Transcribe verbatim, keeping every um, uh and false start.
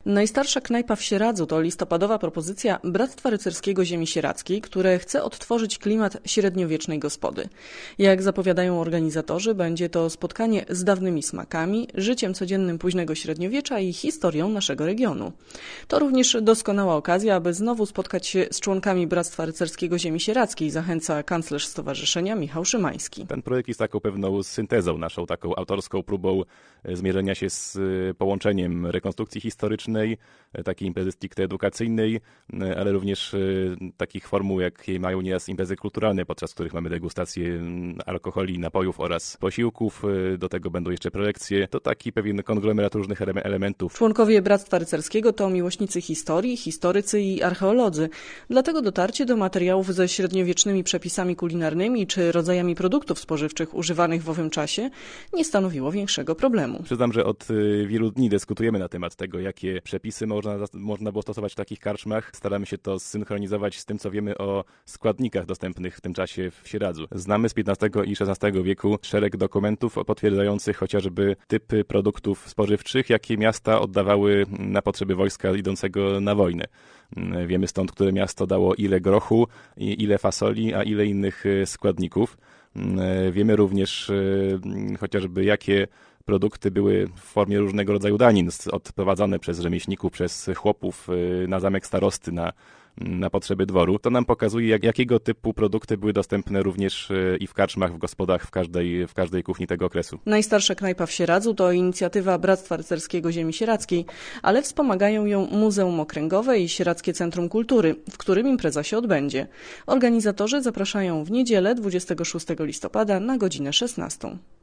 Najstarsza knajpa w Sieradzu to listopadowa propozycja Bractwa Rycerskiego Ziemi Sieradzkiej, które chce odtworzyć klimat średniowiecznej gospody. Jak zapowiadają organizatorzy, będzie to spotkanie z dawnymi smakami, życiem codziennym późnego średniowiecza i historią naszego regionu. To również doskonała okazja, aby znowu spotkać się z członkami Bractwa Rycerskiego Ziemi Sieradzkiej, zachęca kanclerz stowarzyszenia Michał Szymański. Ten projekt jest taką pewną syntezą, naszą taką autorską próbą zmierzenia się z połączeniem rekonstrukcji historycznej, takiej imprezy stricte edukacyjnej, ale również takich formuł, jakie mają nieraz imprezy kulturalne, podczas których mamy degustację alkoholi, napojów oraz posiłków. Do tego będą jeszcze prelekcje. To taki pewien konglomerat różnych elementów. Członkowie Bractwa Rycerskiego to miłośnicy historii, historycy i archeolodzy. Dlatego dotarcie do materiałów ze średniowiecznymi przepisami kulinarnymi czy rodzajami produktów spożywczych używanych w owym czasie nie stanowiło większego problemu. Przyznam, że od wielu dni dyskutujemy na temat tego, jakie przepisy można, można było stosować w takich karczmach. Staramy się to zsynchronizować z tym, co wiemy o składnikach dostępnych w tym czasie w Sieradzu. Znamy z piętnastego i szesnastego wieku szereg dokumentów potwierdzających chociażby typy produktów spożywczych, jakie miasta oddawały na potrzeby wojska idącego na wojnę. Wiemy stąd, które miasto dało ile grochu, ile fasoli, a ile innych składników. Wiemy również chociażby, jakie produkty były w formie różnego rodzaju danin odprowadzane przez rzemieślników, przez chłopów na zamek starosty, na, na potrzeby dworu. To nam pokazuje, jak, jakiego typu produkty były dostępne również i w karczmach, w gospodach, w każdej, w każdej kuchni tego okresu. Najstarsza knajpa w Sieradzu to inicjatywa Bractwa Rycerskiego Ziemi Sieradzkiej, ale wspomagają ją Muzeum Okręgowe i Sieradzkie Centrum Kultury, w którym impreza się odbędzie. Organizatorzy zapraszają w niedzielę dwudziestego szóstego listopada na godzinę szesnastą.